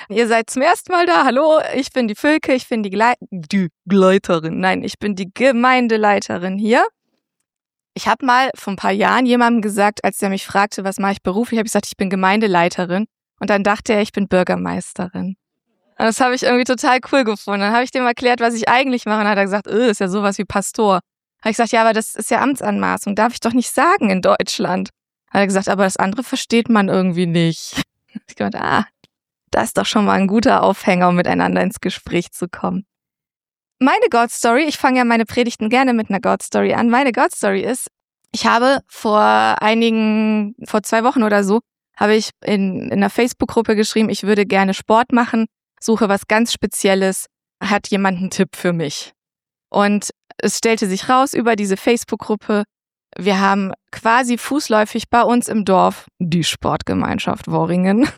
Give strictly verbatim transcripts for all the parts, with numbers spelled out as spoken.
Ihr seid zum ersten Mal da. Hallo, ich bin die Völke, ich bin die, Glei- die Gleiterin. Nein, ich bin die Gemeindeleiterin hier. Ich habe mal vor ein paar Jahren jemandem gesagt, als der mich fragte, was mache ich beruflich, habe ich gesagt, ich bin Gemeindeleiterin. Und dann dachte er, ich bin Bürgermeisterin. Und das habe ich irgendwie total cool gefunden. Dann habe ich dem erklärt, was ich eigentlich mache. Und dann hat er gesagt, öh, ist ja sowas wie Pastor. Habe ich gesagt, ja, aber das ist ja Amtsanmaßung. Darf ich doch nicht sagen in Deutschland. Hat er gesagt, aber das andere versteht man irgendwie nicht. Ich dachte, ah, das ist doch schon mal ein guter Aufhänger, um miteinander ins Gespräch zu kommen. Meine God-Story, ich fange ja meine Predigten gerne mit einer God-Story an. Meine God-Story ist, ich habe vor einigen, vor zwei Wochen oder so, habe ich in, in einer Facebook-Gruppe geschrieben, ich würde gerne Sport machen, suche was ganz Spezielles, hat jemand einen Tipp für mich? Und es stellte sich raus über diese Facebook-Gruppe, wir haben quasi fußläufig bei uns im Dorf die Sportgemeinschaft Worringen.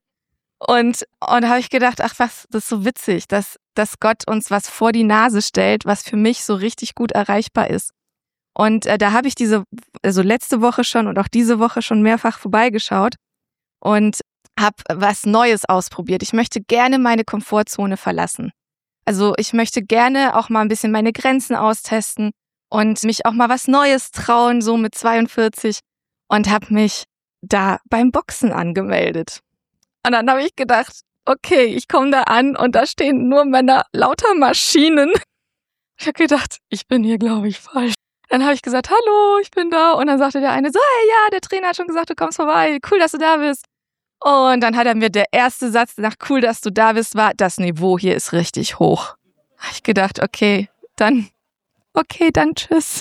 Und, und da habe ich gedacht, ach was, das ist so witzig, dass, dass Gott uns was vor die Nase stellt, was für mich so richtig gut erreichbar ist. Und äh, da habe ich diese, also letzte Woche schon und auch diese Woche schon mehrfach vorbeigeschaut und habe was Neues ausprobiert. Ich möchte gerne meine Komfortzone verlassen. Also ich möchte gerne auch mal ein bisschen meine Grenzen austesten und mich auch mal was Neues trauen, so mit zweiundvierzig, und habe mich da beim Boxen angemeldet. Und dann habe ich gedacht, okay, ich komme da an und da stehen nur Männer, lauter Maschinen. Ich habe gedacht, ich bin hier, glaube ich, falsch. Dann habe ich gesagt, hallo, ich bin da. Und dann sagte der eine so, hey, ja, der Trainer hat schon gesagt, du kommst vorbei. Cool, dass du da bist. Und dann hat er mir, der erste Satz nach cool, dass du da bist, war, das Niveau hier ist richtig hoch. Habe ich gedacht, okay, dann, okay, dann tschüss.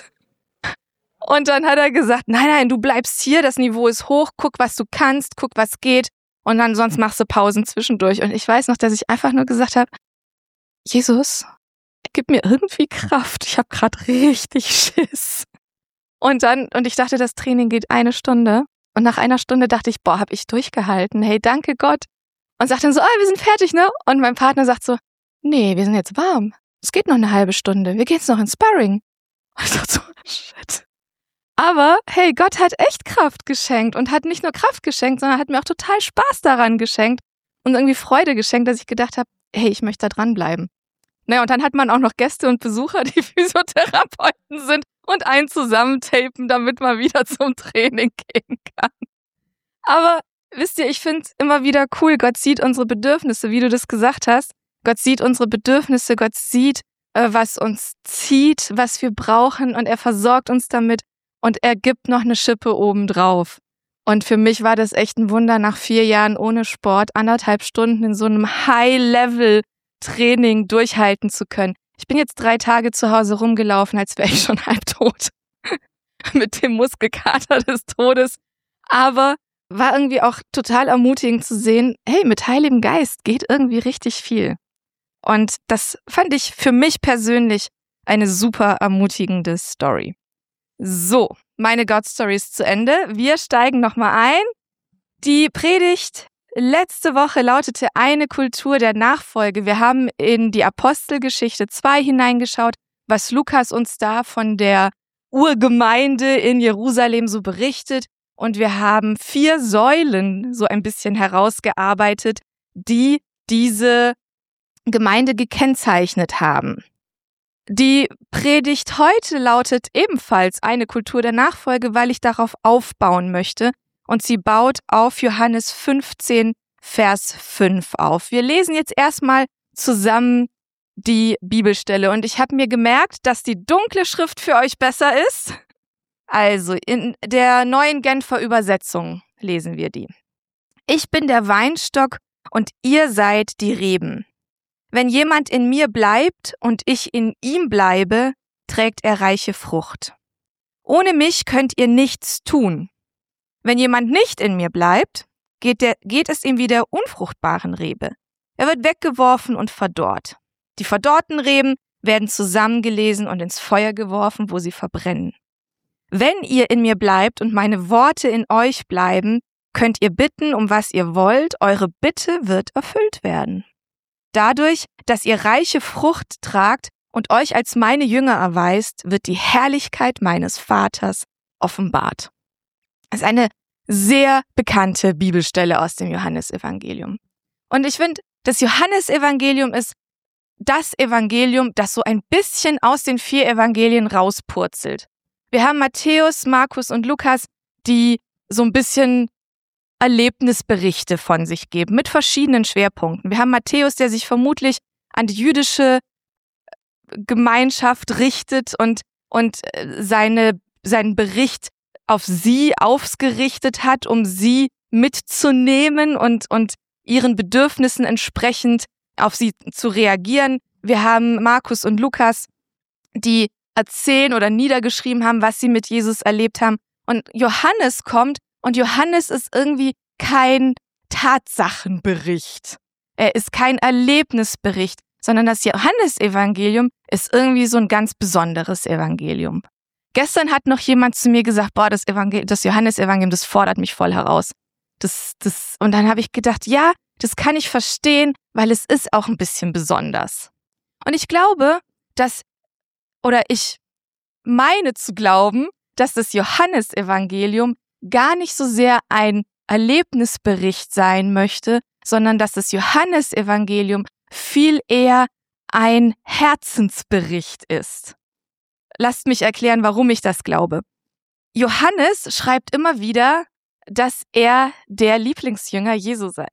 Und dann hat er gesagt, nein, nein, du bleibst hier, das Niveau ist hoch, guck, was du kannst, guck, was geht. Und dann sonst machst du Pausen zwischendurch. Und ich weiß noch, dass ich einfach nur gesagt habe, Jesus, gib mir irgendwie Kraft. Ich habe gerade richtig Schiss. Und dann, und ich dachte, das Training geht eine Stunde. Und nach einer Stunde dachte ich, boah, hab ich durchgehalten. Hey, danke Gott. Und sagt dann so, oh, wir sind fertig, ne? Und mein Partner sagt so, nee, wir sind jetzt warm. Es geht noch eine halbe Stunde. Wir gehen jetzt noch ins Sparring. Und ich dachte so, shit. Aber hey, Gott hat echt Kraft geschenkt und hat nicht nur Kraft geschenkt, sondern hat mir auch total Spaß daran geschenkt und irgendwie Freude geschenkt, dass ich gedacht habe, hey, ich möchte da dranbleiben. Naja, und dann hat man auch noch Gäste und Besucher, die Physiotherapeuten sind und einen zusammentapen, damit man wieder zum Training gehen kann. Aber wisst ihr, ich finde es immer wieder cool, Gott sieht unsere Bedürfnisse, wie du das gesagt hast. Gott sieht unsere Bedürfnisse, Gott sieht, äh, was uns zieht, was wir brauchen, und er versorgt uns damit und er gibt noch eine Schippe obendrauf. Und für mich war das echt ein Wunder, nach vier Jahren ohne Sport anderthalb Stunden in so einem High-Level-Training durchhalten zu können. Ich bin jetzt drei Tage zu Hause rumgelaufen, als wäre ich schon halbtot. Mit dem Muskelkater des Todes. Aber war irgendwie auch total ermutigend zu sehen, hey, mit Heiligem Geist geht irgendwie richtig viel. Und das fand ich für mich persönlich eine super ermutigende Story. So, meine God-Story ist zu Ende. Wir steigen nochmal ein. Die Predigt letzte Woche lautete eine Kultur der Nachfolge. Wir haben in die Apostelgeschichte zwei hineingeschaut, was Lukas uns da von der Urgemeinde in Jerusalem so berichtet. Und wir haben vier Säulen so ein bisschen herausgearbeitet, die diese Gemeinde gekennzeichnet haben. Die Predigt heute lautet ebenfalls eine Kultur der Nachfolge, weil ich darauf aufbauen möchte. Und sie baut auf Johannes fünfzehn, Vers fünf auf. Wir lesen jetzt erstmal zusammen die Bibelstelle. Und ich habe mir gemerkt, dass die dunkle Schrift für euch besser ist. Also in der neuen Genfer Übersetzung lesen wir die. Ich bin der Weinstock und ihr seid die Reben. Wenn jemand in mir bleibt und ich in ihm bleibe, trägt er reiche Frucht. Ohne mich könnt ihr nichts tun. Wenn jemand nicht in mir bleibt, geht, der, geht es ihm wie der unfruchtbaren Rebe. Er wird weggeworfen und verdorrt. Die verdorrten Reben werden zusammengelesen und ins Feuer geworfen, wo sie verbrennen. Wenn ihr in mir bleibt und meine Worte in euch bleiben, könnt ihr bitten, um was ihr wollt, eure Bitte wird erfüllt werden. Dadurch, dass ihr reiche Frucht tragt und euch als meine Jünger erweist, wird die Herrlichkeit meines Vaters offenbart. Das ist eine sehr bekannte Bibelstelle aus dem Johannesevangelium. Und ich finde Das Johannesevangelium ist das Evangelium, das so ein bisschen aus den vier Evangelien rauspurzelt. Wir haben Matthäus, Markus und Lukas, die so ein bisschen Erlebnisberichte von sich geben, mit verschiedenen Schwerpunkten. Wir haben Matthäus, der sich vermutlich an die jüdische Gemeinschaft richtet und, und seine, seinen Bericht auf sie aufgerichtet hat, um sie mitzunehmen und, und ihren Bedürfnissen entsprechend auf sie zu reagieren. Wir haben Markus und Lukas, die erzählen oder niedergeschrieben haben, was sie mit Jesus erlebt haben. Und Johannes kommt und Johannes ist irgendwie kein Tatsachenbericht. Er ist kein Erlebnisbericht, sondern das Johannesevangelium ist irgendwie so ein ganz besonderes Evangelium. Gestern hat noch jemand zu mir gesagt, boah, das, Evangel- das Johannesevangelium, das fordert mich voll heraus. Das, das, und dann habe ich gedacht, ja, das kann ich verstehen, weil es ist auch ein bisschen besonders. Und ich glaube, dass, oder ich meine zu glauben, dass das Johannesevangelium gar nicht so sehr ein Erlebnisbericht sein möchte, sondern dass das Johannesevangelium viel eher ein Herzensbericht ist. Lasst mich erklären, warum ich das glaube. Johannes schreibt immer wieder, dass er der Lieblingsjünger Jesu sei.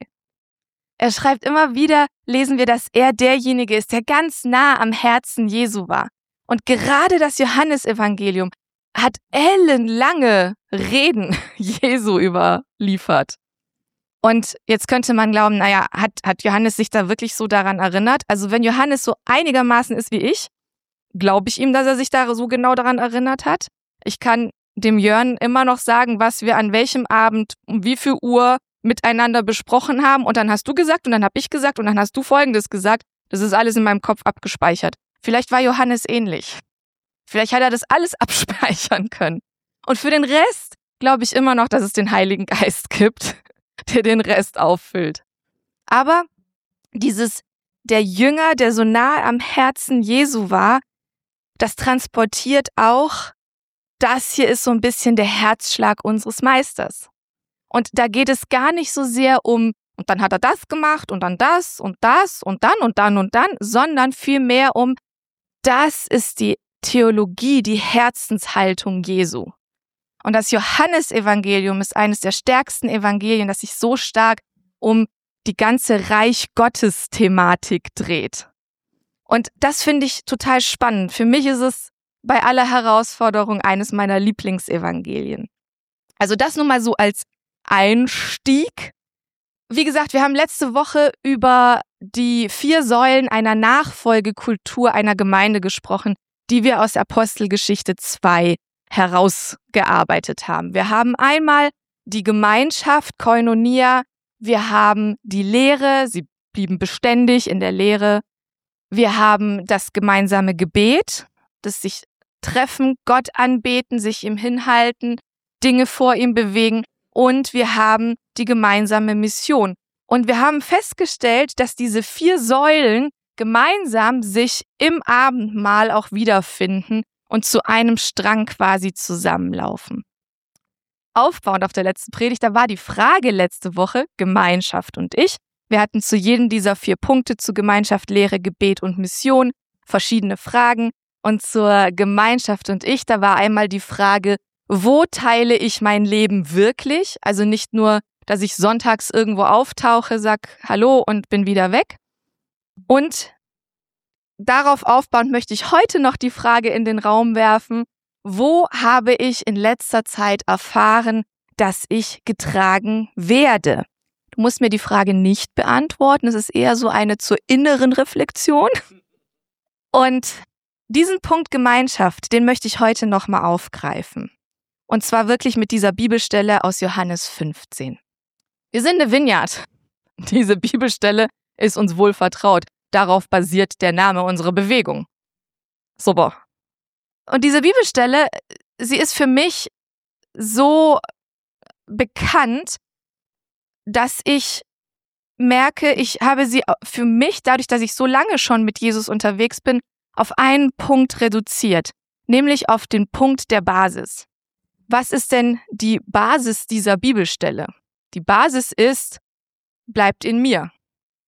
Er schreibt immer wieder, lesen wir, dass er derjenige ist, der ganz nah am Herzen Jesu war. Und gerade das Johannesevangelium hat ellenlange Reden Jesu überliefert. Und jetzt könnte man glauben, naja, hat, hat Johannes sich da wirklich so daran erinnert? Also wenn Johannes so einigermaßen ist wie ich, glaube ich ihm, dass er sich da so genau daran erinnert hat. Ich kann dem Jörn immer noch sagen, was wir an welchem Abend um wie viel Uhr miteinander besprochen haben. Und dann hast du gesagt und dann habe ich gesagt und dann hast du Folgendes gesagt. Das ist alles in meinem Kopf abgespeichert. Vielleicht war Johannes ähnlich. Vielleicht hat er das alles abspeichern können. Und für den Rest glaube ich immer noch, dass es den Heiligen Geist gibt, der den Rest auffüllt. Aber dieses, der Jünger, der so nah am Herzen Jesu war, das transportiert auch, das hier ist so ein bisschen der Herzschlag unseres Meisters. Und da geht es gar nicht so sehr um, und dann hat er das gemacht und dann das und das und dann und dann und dann, sondern vielmehr um, das ist die Theologie, die Herzenshaltung Jesu. Und das Johannesevangelium ist eines der stärksten Evangelien, das sich so stark um die ganze Reich Gottes Thematik dreht. Und das finde ich total spannend. Für mich ist es bei aller Herausforderung eines meiner Lieblingsevangelien. Also das nur mal so als Einstieg. Wie gesagt, wir haben letzte Woche über die vier Säulen einer Nachfolgekultur einer Gemeinde gesprochen, die wir aus Apostelgeschichte zwei herausgearbeitet haben. Wir haben einmal die Gemeinschaft, Koinonia, wir haben die Lehre, sie blieben beständig in der Lehre, wir haben das gemeinsame Gebet, das sich treffen, Gott anbeten, sich ihm hinhalten, Dinge vor ihm bewegen und wir haben die gemeinsame Mission. Und wir haben festgestellt, dass diese vier Säulen gemeinsam sich im Abendmahl auch wiederfinden und zu einem Strang quasi zusammenlaufen. Aufbauend auf der letzten Predigt, da war die Frage letzte Woche, Gemeinschaft und ich. Wir hatten zu jedem dieser vier Punkte, zu Gemeinschaft, Lehre, Gebet und Mission, verschiedene Fragen. Und zur Gemeinschaft und ich, da war einmal die Frage, wo teile ich mein Leben wirklich? Also nicht nur, dass ich sonntags irgendwo auftauche, sag Hallo und bin wieder weg. Und darauf aufbauend möchte ich heute noch die Frage in den Raum werfen, wo habe ich in letzter Zeit erfahren, dass ich getragen werde? Du musst mir die Frage nicht beantworten, es ist eher so eine zur inneren Reflexion. Und diesen Punkt Gemeinschaft, den möchte ich heute nochmal aufgreifen. Und zwar wirklich mit dieser Bibelstelle aus Johannes fünfzehn. Wir sind eine Vineyard. Diese Bibelstelle ist uns wohl vertraut. Darauf basiert der Name unserer Bewegung. Super. Und diese Bibelstelle, sie ist für mich so bekannt, dass ich merke, ich habe sie für mich, dadurch, dass ich so lange schon mit Jesus unterwegs bin, auf einen Punkt reduziert, nämlich auf den Punkt der Basis. Was ist denn die Basis dieser Bibelstelle? Die Basis ist, bleibt in mir.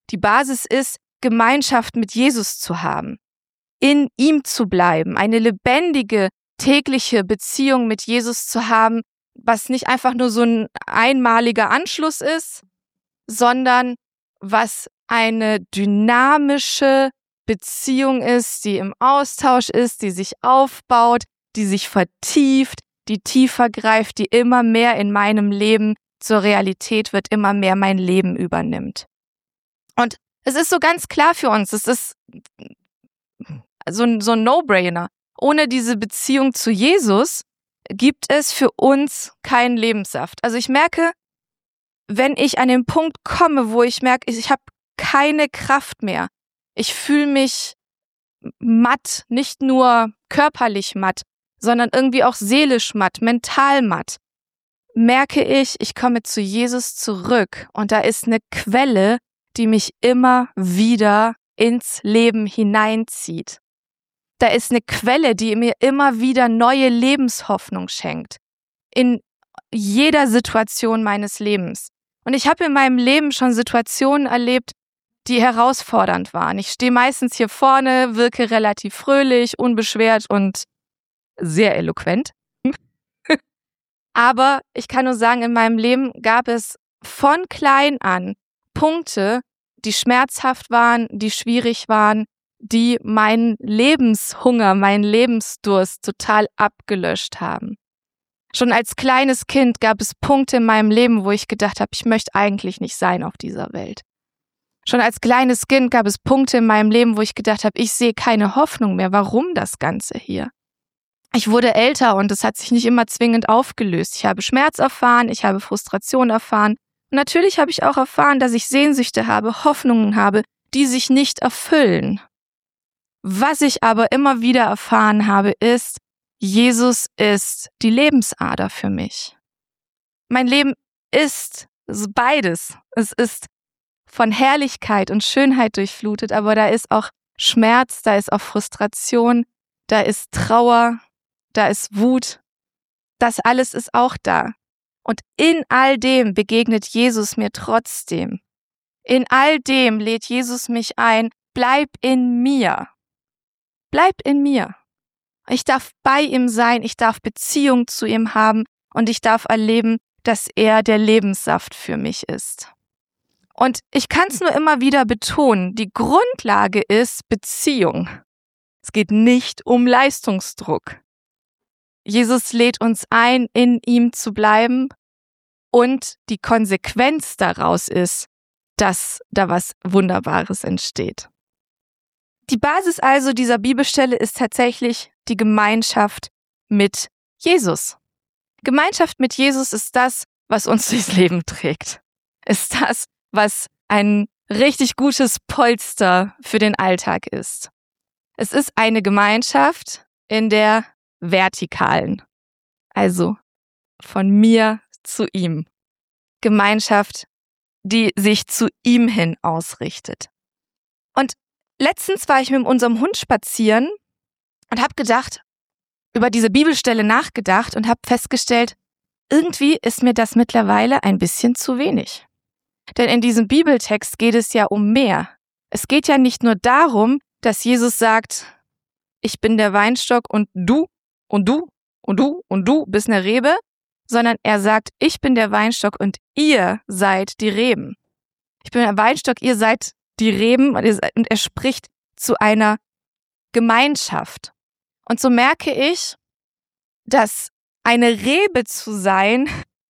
Die Basis ist, Gemeinschaft mit Jesus zu haben, in ihm zu bleiben, eine lebendige, tägliche Beziehung mit Jesus zu haben, was nicht einfach nur so ein einmaliger Anschluss ist, sondern was eine dynamische Beziehung ist, die im Austausch ist, die sich aufbaut, die sich vertieft, die tiefer greift, die immer mehr in meinem Leben zur Realität wird, immer mehr mein Leben übernimmt. Und es ist so ganz klar für uns, es ist so ein, so ein No-Brainer. Ohne diese Beziehung zu Jesus gibt es für uns keinen Lebenssaft. Also ich merke, wenn ich an den Punkt komme, wo ich merke, ich habe keine Kraft mehr, ich fühle mich matt, nicht nur körperlich matt, sondern irgendwie auch seelisch matt, mental matt, merke ich, ich komme zu Jesus zurück und da ist eine Quelle, die mich immer wieder ins Leben hineinzieht. Da ist eine Quelle, die mir immer wieder neue Lebenshoffnung schenkt. In jeder Situation meines Lebens. Und ich habe in meinem Leben schon Situationen erlebt, die herausfordernd waren. Ich stehe meistens hier vorne, wirke relativ fröhlich, unbeschwert und sehr eloquent. Aber ich kann nur sagen, in meinem Leben gab es von klein an Punkte, die schmerzhaft waren, die schwierig waren, die meinen Lebenshunger, meinen Lebensdurst total abgelöscht haben. Schon als kleines Kind gab es Punkte in meinem Leben, wo ich gedacht habe, ich möchte eigentlich nicht sein auf dieser Welt. Schon als kleines Kind gab es Punkte in meinem Leben, wo ich gedacht habe, ich sehe keine Hoffnung mehr. Warum das Ganze hier? Ich wurde älter und es hat sich nicht immer zwingend aufgelöst. Ich habe Schmerz erfahren, ich habe Frustration erfahren. Und natürlich habe ich auch erfahren, dass ich Sehnsüchte habe, Hoffnungen habe, die sich nicht erfüllen. Was ich aber immer wieder erfahren habe, ist, Jesus ist die Lebensader für mich. Mein Leben ist beides. Es ist von Herrlichkeit und Schönheit durchflutet, aber da ist auch Schmerz, da ist auch Frustration, da ist Trauer, da ist Wut. Das alles ist auch da. Und in all dem begegnet Jesus mir trotzdem. In all dem lädt Jesus mich ein, bleib in mir. Bleib in mir. Ich darf bei ihm sein, ich darf Beziehung zu ihm haben und ich darf erleben, dass er der Lebenssaft für mich ist. Und ich kann es nur immer wieder betonen, die Grundlage ist Beziehung. Es geht nicht um Leistungsdruck. Jesus lädt uns ein, in ihm zu bleiben und die Konsequenz daraus ist, dass da was Wunderbares entsteht. Die Basis also dieser Bibelstelle ist tatsächlich die Gemeinschaft mit Jesus. Gemeinschaft mit Jesus ist das, was uns durchs Leben trägt. Ist das, was ein richtig gutes Polster für den Alltag ist. Es ist eine Gemeinschaft in der vertikalen, also von mir zu ihm. Gemeinschaft, die sich zu ihm hin ausrichtet. Und letztens war ich mit unserem Hund spazieren und habe gedacht, über diese Bibelstelle nachgedacht und habe festgestellt, irgendwie ist mir das mittlerweile ein bisschen zu wenig. Denn in diesem Bibeltext geht es ja um mehr. Es geht ja nicht nur darum, dass Jesus sagt, ich bin der Weinstock und du und du und du und du bist eine Rebe, sondern er sagt, ich bin der Weinstock und ihr seid die Reben. Ich bin der Weinstock, ihr seid die Reben und er spricht zu einer Gemeinschaft. Und so merke ich, dass eine Rebe zu sein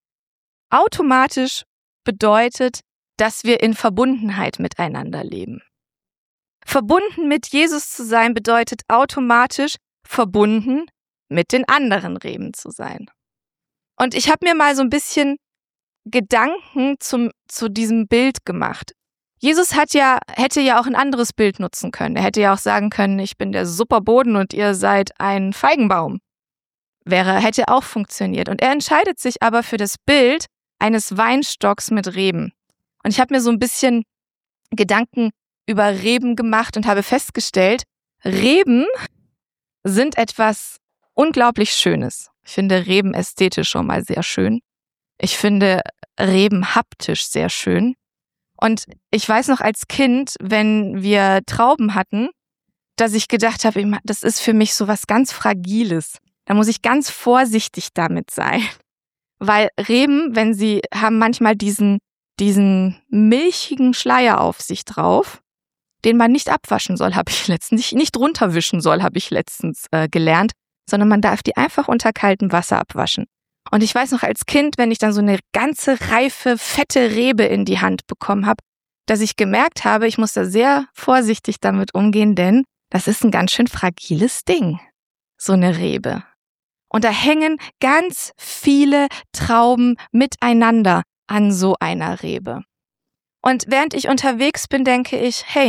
automatisch bedeutet, dass wir in Verbundenheit miteinander leben. Verbunden mit Jesus zu sein bedeutet automatisch verbunden mit den anderen Reben zu sein. Und ich habe mir mal so ein bisschen Gedanken zum, zu diesem Bild gemacht. Jesus hat ja, hätte ja auch ein anderes Bild nutzen können. Er hätte ja auch sagen können, ich bin der Superboden und ihr seid ein Feigenbaum. Wäre, hätte auch funktioniert. Und er entscheidet sich aber für das Bild eines Weinstocks mit Reben. Und ich habe mir so ein bisschen Gedanken über Reben gemacht und habe festgestellt, Reben sind etwas unglaublich Schönes. Ich finde Reben ästhetisch schon mal sehr schön. Ich finde Reben haptisch sehr schön. Und ich weiß noch als Kind, wenn wir Trauben hatten, dass ich gedacht habe, das ist für mich so was ganz Fragiles. Da muss ich ganz vorsichtig damit sein. Weil Reben, wenn sie haben manchmal diesen, diesen milchigen Schleier auf sich drauf, den man nicht abwaschen soll, habe ich letztens, nicht, nicht runterwischen soll, habe ich letztens äh, gelernt, sondern man darf die einfach unter kaltem Wasser abwaschen. Und ich weiß noch als Kind, wenn ich dann so eine ganze reife, fette Rebe in die Hand bekommen habe, dass ich gemerkt habe, ich muss da sehr vorsichtig damit umgehen, denn das ist ein ganz schön fragiles Ding, so eine Rebe. Und da hängen ganz viele Trauben miteinander an so einer Rebe. Und während ich unterwegs bin, denke ich, hey,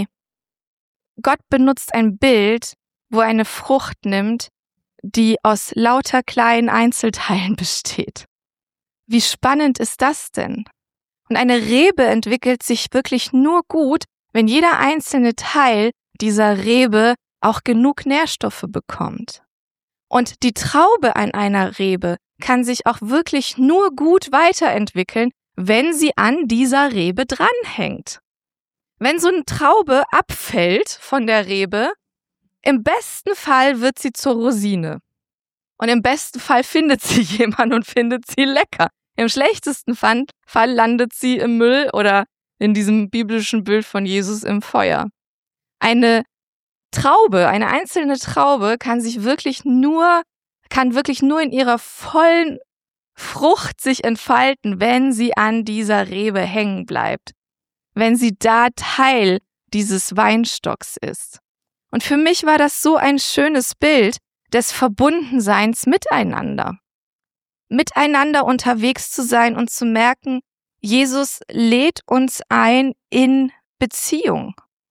Gott benutzt ein Bild, wo er eine Frucht nimmt, die aus lauter kleinen Einzelteilen besteht. Wie spannend ist das denn? Und eine Rebe entwickelt sich wirklich nur gut, wenn jeder einzelne Teil dieser Rebe auch genug Nährstoffe bekommt. Und die Traube an einer Rebe kann sich auch wirklich nur gut weiterentwickeln, wenn sie an dieser Rebe dranhängt. Wenn so eine Traube abfällt von der Rebe, im besten Fall wird sie zur Rosine. Und im besten Fall findet sie jemand und findet sie lecker. Im schlechtesten Fall landet sie im Müll oder in diesem biblischen Bild von Jesus im Feuer. Eine Traube, eine einzelne Traube kann sich wirklich nur, kann wirklich nur in ihrer vollen Frucht sich entfalten, wenn sie an dieser Rebe hängen bleibt. Wenn sie da Teil dieses Weinstocks ist. Und für mich war das so ein schönes Bild des Verbundenseins miteinander. Miteinander unterwegs zu sein und zu merken, Jesus lädt uns ein in Beziehung.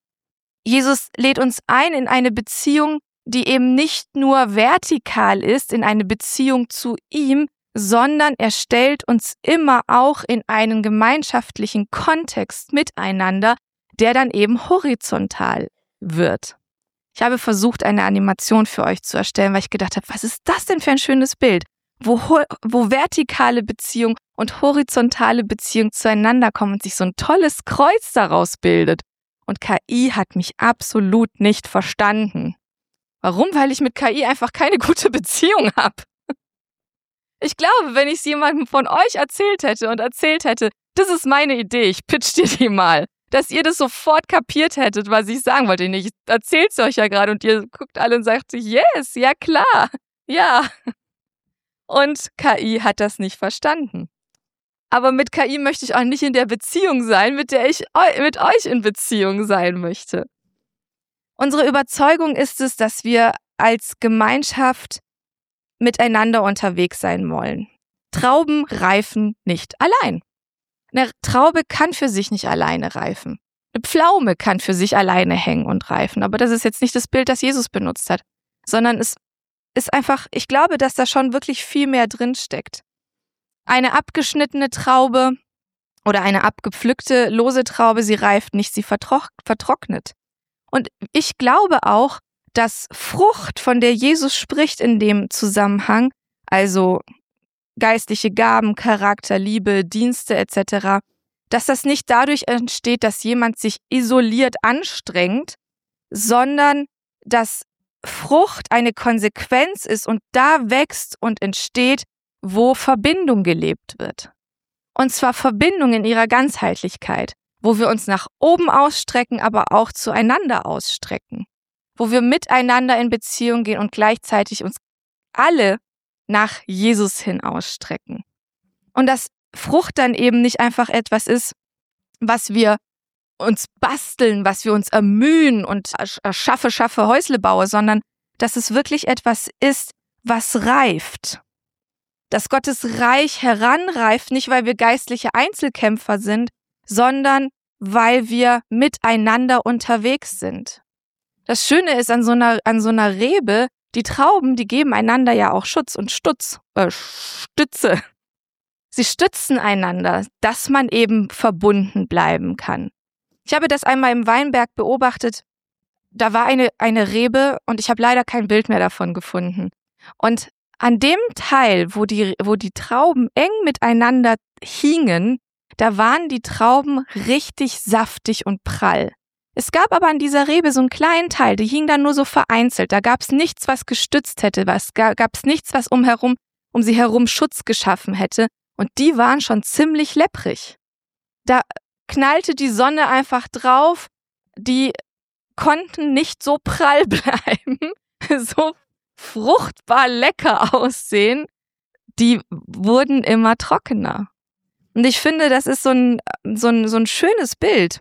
Jesus lädt uns ein in eine Beziehung, die eben nicht nur vertikal ist, in eine Beziehung zu ihm, sondern er stellt uns immer auch in einen gemeinschaftlichen Kontext miteinander, der dann eben horizontal wird. Ich habe versucht, eine Animation für euch zu erstellen, weil ich gedacht habe, was ist das denn für ein schönes Bild, wo, wo vertikale Beziehung und horizontale Beziehung zueinander kommen und sich so ein tolles Kreuz daraus bildet. Und K I hat mich absolut nicht verstanden. Warum? Weil ich mit K I einfach keine gute Beziehung habe. Ich glaube, wenn ich es jemandem von euch erzählt hätte und erzählt hätte, das ist meine Idee, ich pitch dir die mal, dass ihr das sofort kapiert hättet, was ich sagen wollte. Ich erzähl's euch ja gerade und ihr guckt alle und sagt, yes, ja klar, ja. Und K I hat das nicht verstanden. Aber mit K I möchte ich auch nicht in der Beziehung sein, mit der ich mit euch in Beziehung sein möchte. Unsere Überzeugung ist es, dass wir als Gemeinschaft miteinander unterwegs sein wollen. Trauben reifen nicht allein. Eine Traube kann für sich nicht alleine reifen. Eine Pflaume kann für sich alleine hängen und reifen. Aber das ist jetzt nicht das Bild, das Jesus benutzt hat, sondern es ist einfach, ich glaube, dass da schon wirklich viel mehr drin steckt. Eine abgeschnittene Traube oder eine abgepflückte lose Traube, sie reift nicht, sie vertrock- vertrocknet. Und ich glaube auch, dass Frucht, von der Jesus spricht in dem Zusammenhang, also geistliche Gaben, Charakter, Liebe, Dienste et cetera, dass das nicht dadurch entsteht, dass jemand sich isoliert anstrengt, sondern dass Frucht eine Konsequenz ist und da wächst und entsteht, wo Verbindung gelebt wird. Und zwar Verbindung in ihrer Ganzheitlichkeit, wo wir uns nach oben ausstrecken, aber auch zueinander ausstrecken. Wo wir miteinander in Beziehung gehen und gleichzeitig uns alle nach Jesus hin ausstrecken. Und dass Frucht dann eben nicht einfach etwas ist, was wir uns basteln, was wir uns ermühen und schaffe, schaffe, Häusle baue, sondern dass es wirklich etwas ist, was reift. Dass Gottes Reich heranreift, nicht weil wir geistliche Einzelkämpfer sind, sondern weil wir miteinander unterwegs sind. Das Schöne ist an so einer, an so einer Rebe, die Trauben, die geben einander ja auch Schutz und Stutz, äh, Stütze. Sie stützen einander, dass man eben verbunden bleiben kann. Ich habe das einmal im Weinberg beobachtet. Da war eine, eine Rebe und ich habe leider kein Bild mehr davon gefunden. Und an dem Teil, wo die, wo die Trauben eng miteinander hingen, da waren die Trauben richtig saftig und prall. Es gab aber an dieser Rebe so einen kleinen Teil, die hing dann nur so vereinzelt. Da gab es nichts, was gestützt hätte, es gab es nichts, was umherum, um sie herum Schutz geschaffen hätte. Und die waren schon ziemlich lepprig. Da knallte die Sonne einfach drauf, die konnten nicht so prall bleiben, so fruchtbar lecker aussehen, die wurden immer trockener. Und ich finde, das ist so ein, so ein, so ein schönes Bild.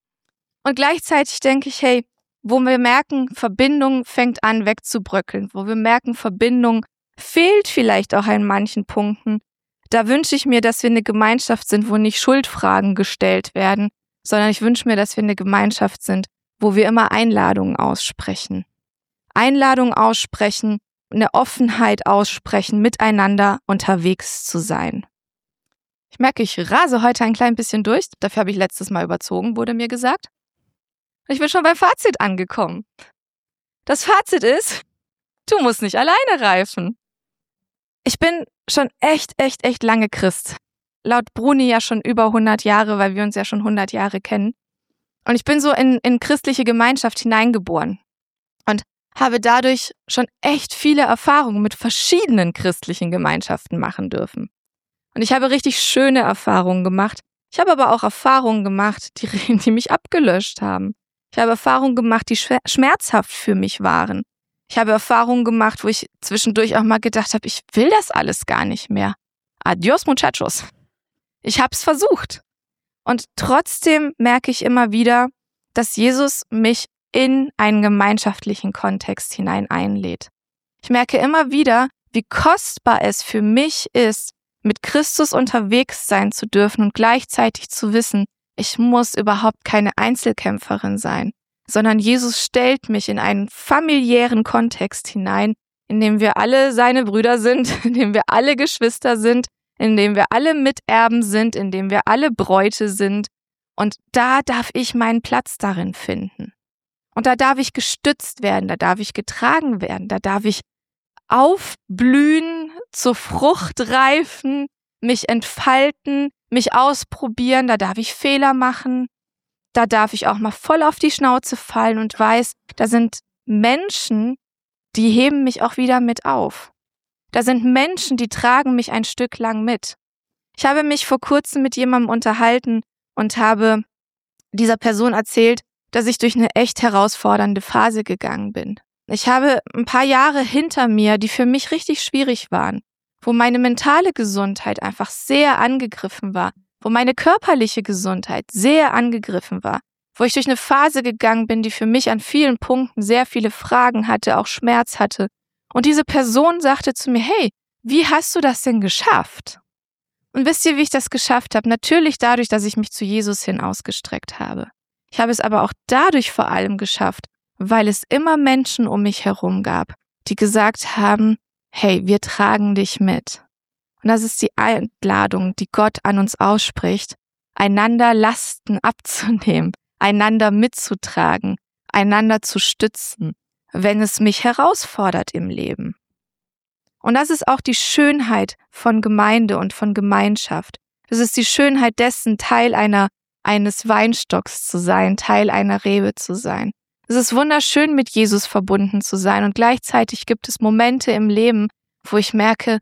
Und gleichzeitig denke ich, hey, wo wir merken, Verbindung fängt an wegzubröckeln, wo wir merken, Verbindung fehlt vielleicht auch an manchen Punkten, da wünsche ich mir, dass wir eine Gemeinschaft sind, wo nicht Schuldfragen gestellt werden, sondern ich wünsche mir, dass wir eine Gemeinschaft sind, wo wir immer Einladungen aussprechen. Einladungen aussprechen, eine Offenheit aussprechen, miteinander unterwegs zu sein. Ich merke, ich rase heute ein klein bisschen durch. Dafür habe ich letztes Mal überzogen, wurde mir gesagt. Ich bin schon beim Fazit angekommen. Das Fazit ist, du musst nicht alleine reifen. Ich bin schon echt, echt, echt lange Christ. Laut Bruni ja schon über hundert Jahre, weil wir uns ja schon hundert Jahre kennen. Und ich bin so in, in christliche Gemeinschaft hineingeboren und habe dadurch schon echt viele Erfahrungen mit verschiedenen christlichen Gemeinschaften machen dürfen. Und ich habe richtig schöne Erfahrungen gemacht. Ich habe aber auch Erfahrungen gemacht, die, die mich abgelöscht haben. Ich habe Erfahrungen gemacht, die schmerzhaft für mich waren. Ich habe Erfahrungen gemacht, wo ich zwischendurch auch mal gedacht habe, ich will das alles gar nicht mehr. Adios, muchachos. Ich habe es versucht. Und trotzdem merke ich immer wieder, dass Jesus mich in einen gemeinschaftlichen Kontext hinein einlädt. Ich merke immer wieder, wie kostbar es für mich ist, mit Christus unterwegs sein zu dürfen und gleichzeitig zu wissen, ich muss überhaupt keine Einzelkämpferin sein, sondern Jesus stellt mich in einen familiären Kontext hinein, in dem wir alle seine Brüder sind, in dem wir alle Geschwister sind, in dem wir alle Miterben sind, in dem wir alle Bräute sind. Und da darf ich meinen Platz darin finden. Und da darf ich gestützt werden, da darf ich getragen werden, da darf ich aufblühen, zur Frucht reifen, mich entfalten, mich ausprobieren, da darf ich Fehler machen, da darf ich auch mal voll auf die Schnauze fallen und weiß, da sind Menschen, die heben mich auch wieder mit auf. Da sind Menschen, die tragen mich ein Stück lang mit. Ich habe mich vor kurzem mit jemandem unterhalten und habe dieser Person erzählt, dass ich durch eine echt herausfordernde Phase gegangen bin. Ich habe ein paar Jahre hinter mir, die für mich richtig schwierig waren, wo meine mentale Gesundheit einfach sehr angegriffen war, wo meine körperliche Gesundheit sehr angegriffen war, wo ich durch eine Phase gegangen bin, die für mich an vielen Punkten sehr viele Fragen hatte, auch Schmerz hatte. Und diese Person sagte zu mir, hey, wie hast du das denn geschafft? Und wisst ihr, wie ich das geschafft habe? Natürlich dadurch, dass ich mich zu Jesus hin ausgestreckt habe. Ich habe es aber auch dadurch vor allem geschafft, weil es immer Menschen um mich herum gab, die gesagt haben, hey, wir tragen dich mit. Und das ist die Einladung, die Gott an uns ausspricht, einander Lasten abzunehmen, einander mitzutragen, einander zu stützen, wenn es mich herausfordert im Leben. Und das ist auch die Schönheit von Gemeinde und von Gemeinschaft. Es ist die Schönheit dessen, Teil einer, eines Weinstocks zu sein, Teil einer Rebe zu sein. Es ist wunderschön, mit Jesus verbunden zu sein und gleichzeitig gibt es Momente im Leben, wo ich merke,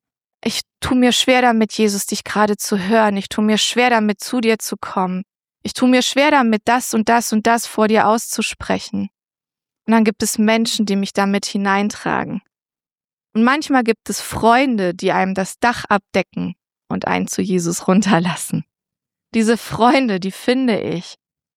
ich tue mir schwer damit, Jesus, dich gerade zu hören. Ich tue mir schwer damit, zu dir zu kommen. Ich tue mir schwer damit, das und das und das vor dir auszusprechen. Und dann gibt es Menschen, die mich damit hineintragen. Und manchmal gibt es Freunde, die einem das Dach abdecken und einen zu Jesus runterlassen. Diese Freunde, die finde ich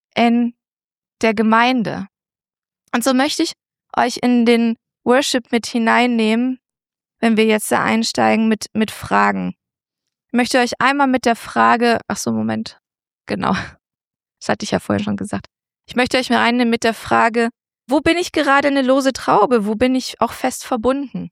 in der Gemeinde. Und so möchte ich euch in den Worship mit hineinnehmen, wenn wir jetzt da einsteigen mit, mit Fragen. Ich möchte euch einmal mit der Frage, ach so, Moment, genau, das hatte ich ja vorher schon gesagt. Ich möchte euch mal reinnehmen mit der Frage, wo bin ich gerade eine lose Traube? Wo bin ich auch fest verbunden?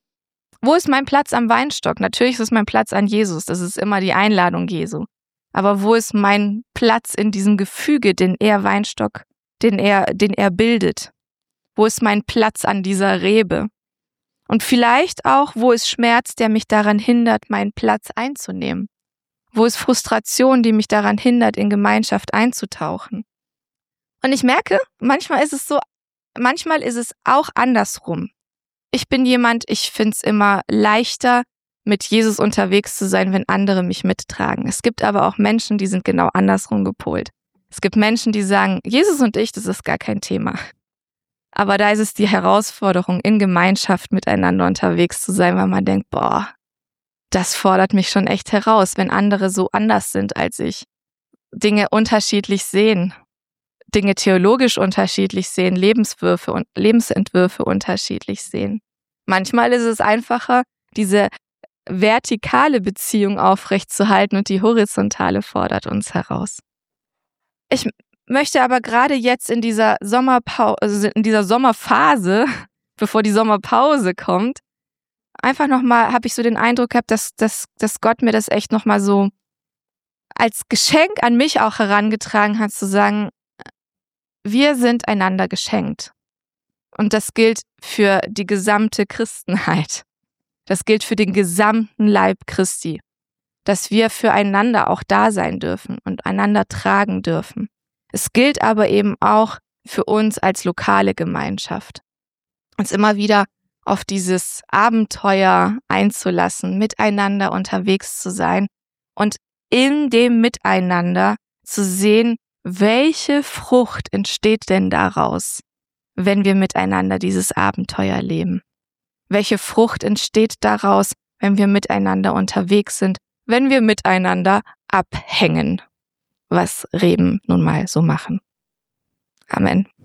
Wo ist mein Platz am Weinstock? Natürlich ist es mein Platz an Jesus, das ist immer die Einladung Jesu. Aber wo ist mein Platz in diesem Gefüge, den er Weinstock, den er, den er bildet? Wo ist mein Platz an dieser Rebe? Und vielleicht auch, wo ist Schmerz, der mich daran hindert, meinen Platz einzunehmen? Wo ist Frustration, die mich daran hindert, in Gemeinschaft einzutauchen? Und ich merke, manchmal ist es so, manchmal ist es auch andersrum. Ich bin jemand, ich finde es immer leichter, mit Jesus unterwegs zu sein, wenn andere mich mittragen. Es gibt aber auch Menschen, die sind genau andersrum gepolt. Es gibt Menschen, die sagen, Jesus und ich, das ist gar kein Thema. Aber da ist es die Herausforderung, in Gemeinschaft miteinander unterwegs zu sein, weil man denkt, boah, das fordert mich schon echt heraus, wenn andere so anders sind als ich. Dinge unterschiedlich sehen, Dinge theologisch unterschiedlich sehen, Lebenswürfe und Lebensentwürfe unterschiedlich sehen. Manchmal ist es einfacher, diese vertikale Beziehung aufrechtzuerhalten und die horizontale fordert uns heraus. Ich möchte aber gerade jetzt in dieser Sommerpause, also in dieser Sommerphase, bevor die Sommerpause kommt, einfach nochmal, habe ich so den Eindruck gehabt, dass, dass, dass Gott mir das echt nochmal so als Geschenk an mich auch herangetragen hat, zu sagen, wir sind einander geschenkt. Und das gilt für die gesamte Christenheit. Das gilt für den gesamten Leib Christi. Dass wir füreinander auch da sein dürfen und einander tragen dürfen. Es gilt aber eben auch für uns als lokale Gemeinschaft. Uns immer wieder auf dieses Abenteuer einzulassen, miteinander unterwegs zu sein und in dem Miteinander zu sehen, welche Frucht entsteht denn daraus, wenn wir miteinander dieses Abenteuer leben? Welche Frucht entsteht daraus, wenn wir miteinander unterwegs sind, wenn wir miteinander abhängen, was Reben nun mal so machen? Amen.